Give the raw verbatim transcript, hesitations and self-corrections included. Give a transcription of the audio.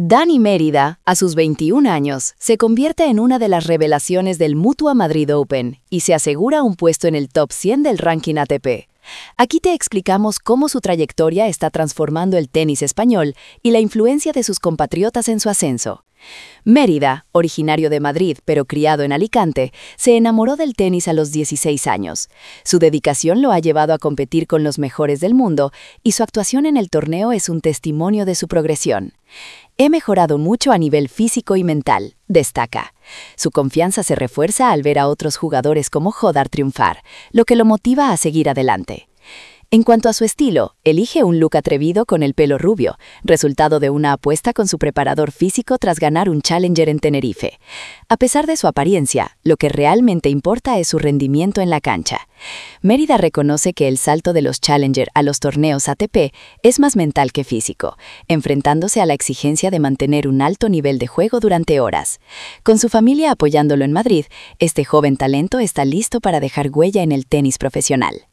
Dani Mérida, a sus veintiún años, se convierte en una de las revelaciones del Mutua Madrid Open y se asegura un puesto en el top cien del ranking A T P. Aquí te explicamos cómo su trayectoria está transformando el tenis español y la influencia de sus compatriotas en su ascenso. Mérida, originario de Madrid pero criado en Alicante, se enamoró del tenis a los dieciséis años. Su dedicación lo ha llevado a competir con los mejores del mundo y su actuación en el torneo es un testimonio de su progresión. He mejorado mucho a nivel físico y mental, destaca. Su confianza se refuerza al ver a otros jugadores como Jodar triunfar, lo que lo motiva a seguir adelante. En cuanto a su estilo, elige un look atrevido con el pelo rubio, resultado de una apuesta con su preparador físico tras ganar un Challenger en Tenerife. A pesar de su apariencia, lo que realmente importa es su rendimiento en la cancha. Mérida reconoce que el salto de los Challenger a los torneos A T P es más mental que físico, enfrentándose a la exigencia de mantener un alto nivel de juego durante horas. Con su familia apoyándolo en Madrid, este joven talento está listo para dejar huella en el tenis profesional.